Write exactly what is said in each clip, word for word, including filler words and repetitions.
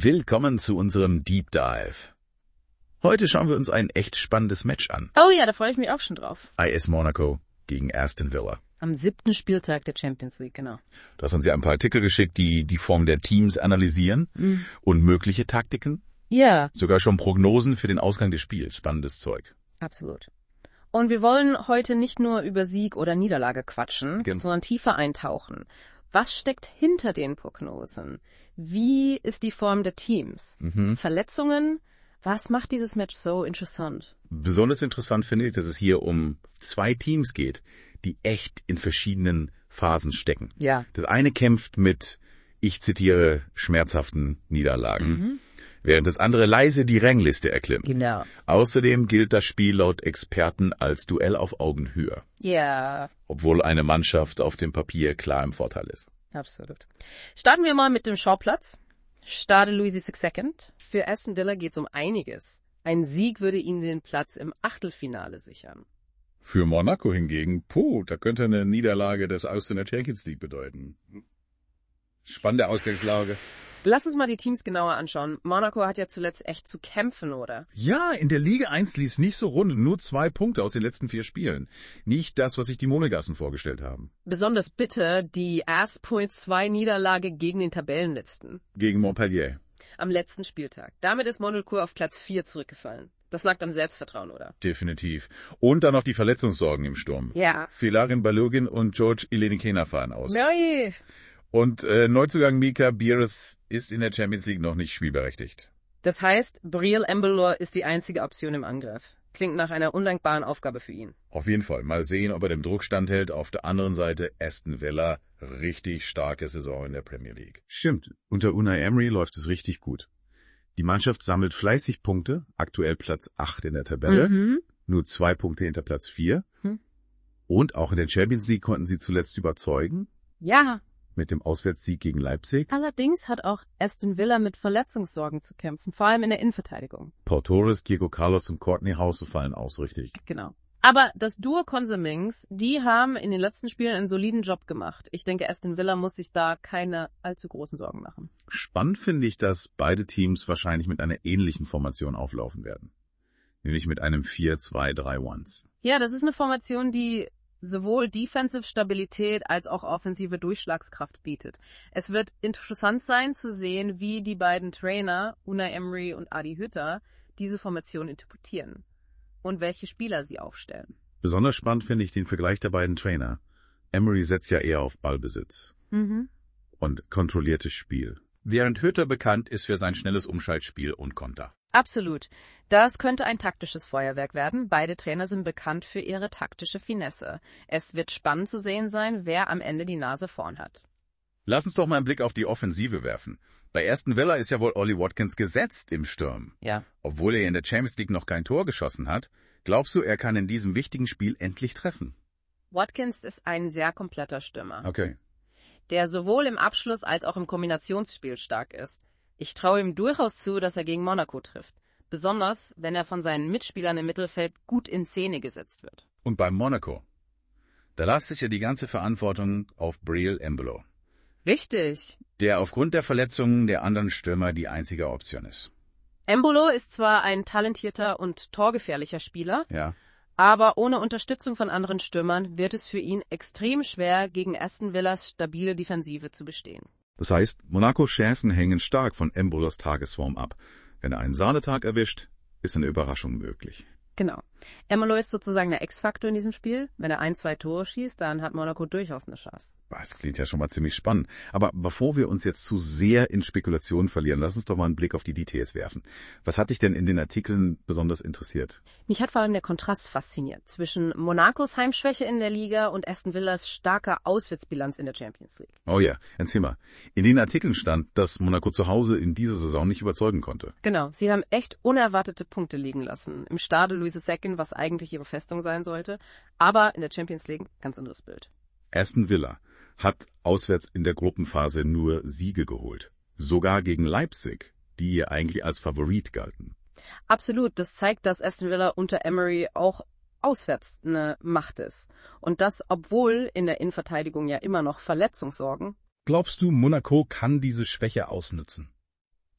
Willkommen zu unserem Deep Dive. Heute schauen wir uns ein echt spannendes Match an. Oh ja, da freue ich mich auch schon drauf. I S Monaco gegen Aston Villa. Am siebten Spieltag der Champions League, genau. Du hast uns ja ein paar Artikel geschickt, die die Form der Teams analysieren mhm. und mögliche Taktiken. Ja. Sogar schon Prognosen für den Ausgang des Spiels. Spannendes Zeug. Absolut. Und wir wollen heute nicht nur über Sieg oder Niederlage quatschen, Gen- sondern tiefer eintauchen. Was steckt hinter den Prognosen? Wie ist die Form der Teams? Mhm. Verletzungen? Was macht dieses Match so interessant? Besonders interessant finde ich, dass es hier um zwei Teams geht, die echt in verschiedenen Phasen stecken. Ja. Das eine kämpft mit, ich zitiere, schmerzhaften Niederlagen, mhm. während das andere leise die Rangliste erklimmt. Genau. Außerdem gilt das Spiel laut Experten als Duell auf Augenhöhe. Ja. Obwohl eine Mannschaft auf dem Papier klar im Vorteil ist. Absolut. Starten wir mal mit dem Schauplatz. Stade Louis der Sechste. Für Aston Villa geht es um einiges. Ein Sieg würde ihnen den Platz im Achtelfinale sichern. Für Monaco hingegen, puh, da könnte eine Niederlage des Aus in der Champions League bedeuten. Spannende Ausgangslage. Lass uns mal die Teams genauer anschauen. Monaco hat ja zuletzt echt zu kämpfen, oder? Ja, in der Liga eins lief es nicht so rund. Nur zwei Punkte aus den letzten vier Spielen. Nicht das, was sich die Monegassen vorgestellt haben. Besonders bitter die erst Punkt zwei Niederlage gegen den Tabellenletzten. Gegen Montpellier. Am letzten Spieltag. Damit ist Monaco auf Platz vier zurückgefallen. Das lag am Selbstvertrauen, oder? Definitiv. Und dann noch die Verletzungssorgen im Sturm. Ja. Filarin Balogun und George Ilenikena fahren aus. Nein. Und äh, Neuzugang Mika Biereth ist in der Champions League noch nicht spielberechtigt. Das heißt, Breel Embolo ist die einzige Option im Angriff. Klingt nach einer undankbaren Aufgabe für ihn. Auf jeden Fall. Mal sehen, ob er dem Druck standhält. Auf der anderen Seite Aston Villa. Richtig starke Saison in der Premier League. Stimmt. Unter Unai Emery läuft es richtig gut. Die Mannschaft sammelt fleißig Punkte. Aktuell Platz acht in der Tabelle. Mhm. Nur zwei Punkte hinter Platz vier. Mhm. Und auch in der Champions League konnten sie zuletzt überzeugen. Ja. Mit dem Auswärtssieg gegen Leipzig. Allerdings hat auch Aston Villa mit Verletzungssorgen zu kämpfen, vor allem in der Innenverteidigung. Pau Torres, Diego Carlos und Courtney House fallen aus, richtig. Genau. Aber das Duo Consemings, die haben in den letzten Spielen einen soliden Job gemacht. Ich denke, Aston Villa muss sich da keine allzu großen Sorgen machen. Spannend finde ich, dass beide Teams wahrscheinlich mit einer ähnlichen Formation auflaufen werden. Nämlich mit einem vier zwei drei eins. Ja, das ist eine Formation, die sowohl Defensive Stabilität als auch offensive Durchschlagskraft bietet. Es wird interessant sein zu sehen, wie die beiden Trainer, Unai Emery und Adi Hütter, diese Formation interpretieren und welche Spieler sie aufstellen. Besonders spannend finde ich den Vergleich der beiden Trainer. Emery setzt ja eher auf Ballbesitz mhm. und kontrolliertes Spiel, während Hütter bekannt ist für sein schnelles Umschaltspiel und Konter. Absolut. Das könnte ein taktisches Feuerwerk werden. Beide Trainer sind bekannt für ihre taktische Finesse. Es wird spannend zu sehen sein, wer am Ende die Nase vorn hat. Lass uns doch mal einen Blick auf die Offensive werfen. Bei Aston Villa ist ja wohl Ollie Watkins gesetzt im Sturm. Ja. Obwohl er in der Champions League noch kein Tor geschossen hat, glaubst du, er kann in diesem wichtigen Spiel endlich treffen? Watkins ist ein sehr kompletter Stürmer. Okay. Der sowohl im Abschluss als auch im Kombinationsspiel stark ist. Ich traue ihm durchaus zu, dass er gegen Monaco trifft. Besonders, wenn er von seinen Mitspielern im Mittelfeld gut in Szene gesetzt wird. Und beim Monaco? Da lastet ja die ganze Verantwortung auf Breel Embolo. Richtig. Der aufgrund der Verletzungen der anderen Stürmer die einzige Option ist. Embolo ist zwar ein talentierter und torgefährlicher Spieler, ja. aber ohne Unterstützung von anderen Stürmern wird es für ihn extrem schwer, gegen Aston Villas stabile Defensive zu bestehen. Das heißt, Monacos Chancen hängen stark von Embolos Tagesform ab. Wenn er einen Sahnetag erwischt, ist eine Überraschung möglich. Genau. Embolo ist sozusagen der X-Faktor in diesem Spiel. Wenn er ein, zwei Tore schießt, dann hat Monaco durchaus eine Chance. Das klingt ja schon mal ziemlich spannend. Aber bevor wir uns jetzt zu sehr in Spekulationen verlieren, lass uns doch mal einen Blick auf die Details werfen. Was hat dich denn in den Artikeln besonders interessiert? Mich hat vor allem der Kontrast fasziniert zwischen Monacos Heimschwäche in der Liga und Aston Villas starker Auswärtsbilanz in der Champions League. Oh ja, erzähl mal. In den Artikeln stand, dass Monaco zu Hause in dieser Saison nicht überzeugen konnte. Genau, sie haben echt unerwartete Punkte liegen lassen. Im Stade Louis der Sechste, was eigentlich ihre Festung sein sollte, aber in der Champions League ganz anderes Bild. Aston Villa hat auswärts in der Gruppenphase nur Siege geholt. Sogar gegen Leipzig, die ihr eigentlich als Favorit galten. Absolut, das zeigt, dass Aston Villa unter Emery auch auswärts eine Macht ist. Und das, obwohl in der Innenverteidigung ja immer noch Verletzungssorgen. Glaubst du, Monaco kann diese Schwäche ausnutzen?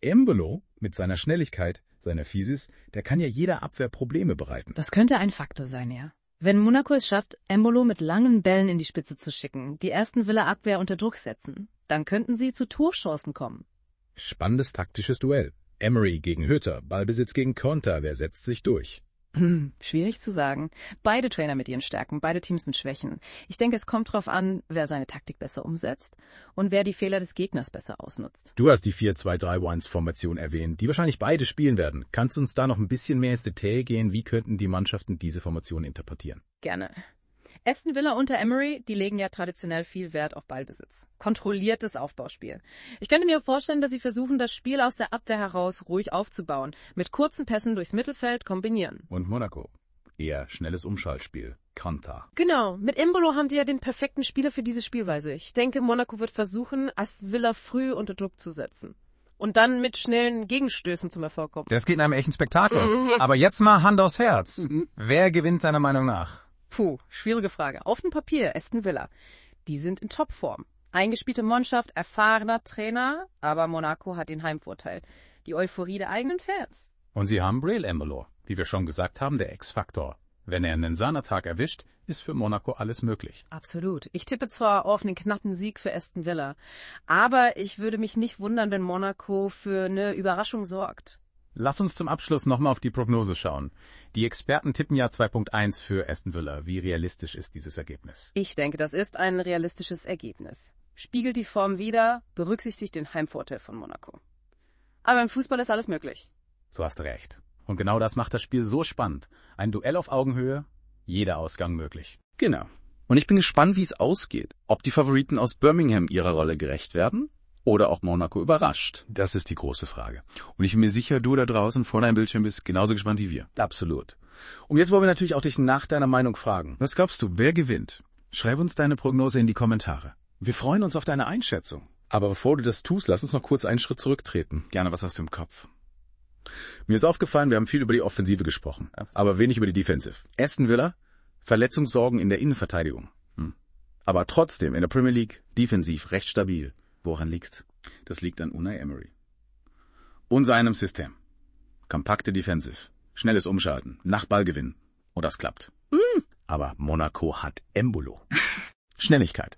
Embolo mit seiner Schnelligkeit, seiner Physis, der kann ja jeder Abwehr Probleme bereiten. Das könnte ein Faktor sein, ja. Wenn Monaco es schafft, Embolo mit langen Bällen in die Spitze zu schicken, die Aston Villa Abwehr unter Druck setzen, dann könnten sie zu Torchancen kommen. Spannendes taktisches Duell. Emery gegen Hütter, Ballbesitz gegen Konter, wer setzt sich durch? Hm, schwierig zu sagen. Beide Trainer mit ihren Stärken, beide Teams mit Schwächen. Ich denke, es kommt darauf an, wer seine Taktik besser umsetzt und wer die Fehler des Gegners besser ausnutzt. Du hast die vier zwei drei eins Formation erwähnt, die wahrscheinlich beide spielen werden. Kannst du uns da noch ein bisschen mehr ins Detail gehen? Wie könnten die Mannschaften diese Formation interpretieren? Gerne. Aston Villa unter Emery, die legen ja traditionell viel Wert auf Ballbesitz. Kontrolliertes Aufbauspiel. Ich könnte mir vorstellen, dass sie versuchen, das Spiel aus der Abwehr heraus ruhig aufzubauen, mit kurzen Pässen durchs Mittelfeld kombinieren. Und Monaco? Eher schnelles Umschaltspiel. Konter. Genau. Mit Embolo haben sie ja den perfekten Spieler für diese Spielweise. Ich denke, Monaco wird versuchen, Aston Villa früh unter Druck zu setzen. Und dann mit schnellen Gegenstößen zum Erfolg kommen. Das geht in einem echten Spektakel. Aber jetzt mal Hand aufs Herz. Wer gewinnt seiner Meinung nach? Puh, schwierige Frage. Auf dem Papier Aston Villa. Die sind in Topform. Eingespielte Mannschaft, erfahrener Trainer, aber Monaco hat den Heimvorteil. Die Euphorie der eigenen Fans. Und sie haben Breel Embolo. Wie wir schon gesagt haben, der X-Faktor. Wenn er einen Sahnertag erwischt, ist für Monaco alles möglich. Absolut. Ich tippe zwar auf einen knappen Sieg für Aston Villa, aber ich würde mich nicht wundern, wenn Monaco für eine Überraschung sorgt. Lass uns zum Abschluss nochmal auf die Prognose schauen. Die Experten tippen ja zwei Punkt eins für Aston Villa. Wie realistisch ist dieses Ergebnis? Ich denke, das ist ein realistisches Ergebnis. Spiegelt die Form wider, berücksichtigt den Heimvorteil von Monaco. Aber im Fußball ist alles möglich. So hast du recht. Und genau das macht das Spiel so spannend. Ein Duell auf Augenhöhe, jeder Ausgang möglich. Genau. Und ich bin gespannt, wie es ausgeht. Ob die Favoriten aus Birmingham ihrer Rolle gerecht werden oder auch Monaco überrascht. Das ist die große Frage. Und ich bin mir sicher, du da draußen vor deinem Bildschirm bist genauso gespannt wie wir. Absolut. Und jetzt wollen wir natürlich auch dich nach deiner Meinung fragen. Was glaubst du, wer gewinnt? Schreib uns deine Prognose in die Kommentare. Wir freuen uns auf deine Einschätzung. Aber bevor du das tust, lass uns noch kurz einen Schritt zurücktreten. Gerne, was hast du im Kopf? Mir ist aufgefallen, wir haben viel über die Offensive gesprochen, aber wenig über die Defensive. Aston Villa, Verletzungssorgen in der Innenverteidigung. Hm. Aber trotzdem in der Premier League defensiv recht stabil. Woran liegt's? Das liegt an Unai Emery. Und seinem System. Kompakte Defensive, schnelles Umschalten, nach Ballgewinn. Und das klappt. Mm. Aber Monaco hat Embolo. Schnelligkeit.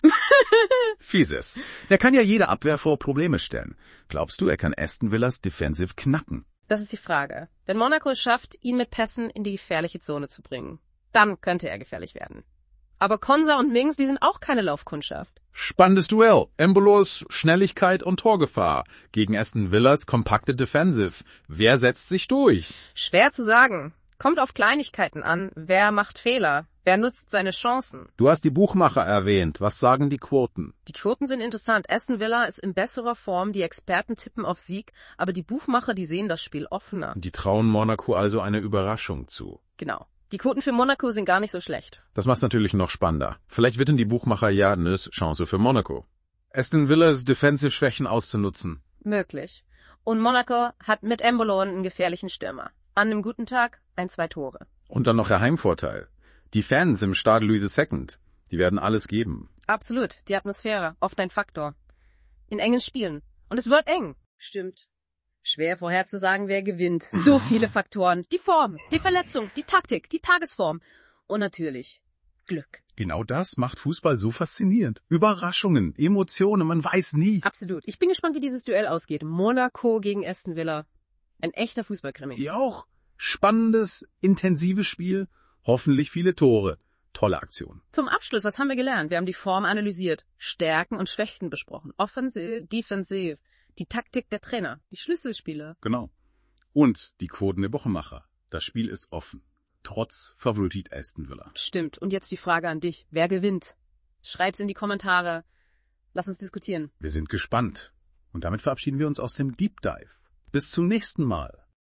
Fieses. Der kann ja jede Abwehr vor Probleme stellen. Glaubst du, er kann Aston Villas Defensive knacken? Das ist die Frage. Wenn Monaco es schafft, ihn mit Pässen in die gefährliche Zone zu bringen, dann könnte er gefährlich werden. Aber Konsa und Mings, die sind auch keine Laufkundschaft. Spannendes Duell. Embolos Schnelligkeit und Torgefahr gegen Aston Villas kompakte Defensive. Wer setzt sich durch? Schwer zu sagen. Kommt auf Kleinigkeiten an. Wer macht Fehler? Wer nutzt seine Chancen? Du hast die Buchmacher erwähnt. Was sagen die Quoten? Die Quoten sind interessant. Aston Villa ist in besserer Form. Die Experten tippen auf Sieg. Aber die Buchmacher, die sehen das Spiel offener. Die trauen Monaco also eine Überraschung zu. Genau. Die Quoten für Monaco sind gar nicht so schlecht. Das macht's natürlich noch spannender. Vielleicht wetten die Buchmacher ja eine Chance für Monaco. Aston Villas Defensive-Schwächen auszunutzen. Möglich. Und Monaco hat mit Embolo einen gefährlichen Stürmer. An einem guten Tag ein, zwei Tore. Und dann noch der Heimvorteil. Die Fans im Stade Louis der Zweite, die werden alles geben. Absolut. Die Atmosphäre, oft ein Faktor. In engen Spielen. Und es wird eng. Stimmt. Schwer vorherzusagen, wer gewinnt. So viele Faktoren. Die Form, die Verletzung, die Taktik, die Tagesform. Und natürlich Glück. Genau das macht Fußball so faszinierend. Überraschungen, Emotionen, man weiß nie. Absolut. Ich bin gespannt, wie dieses Duell ausgeht. Monaco gegen Aston Villa. Ein echter Fußballkrimi. Ich auch. Spannendes, intensives Spiel. Hoffentlich viele Tore. Tolle Aktion. Zum Abschluss, was haben wir gelernt? Wir haben die Form analysiert, Stärken und Schwächen besprochen. Offensiv, defensiv. Die Taktik der Trainer, die Schlüsselspieler. Genau. Und die Quoten der Wochemacher. Das Spiel ist offen. Trotz Favorit Aston Villa. Stimmt. Und jetzt die Frage an dich. Wer gewinnt? Schreib's in die Kommentare. Lass uns diskutieren. Wir sind gespannt. Und damit verabschieden wir uns aus dem Deep Dive. Bis zum nächsten Mal.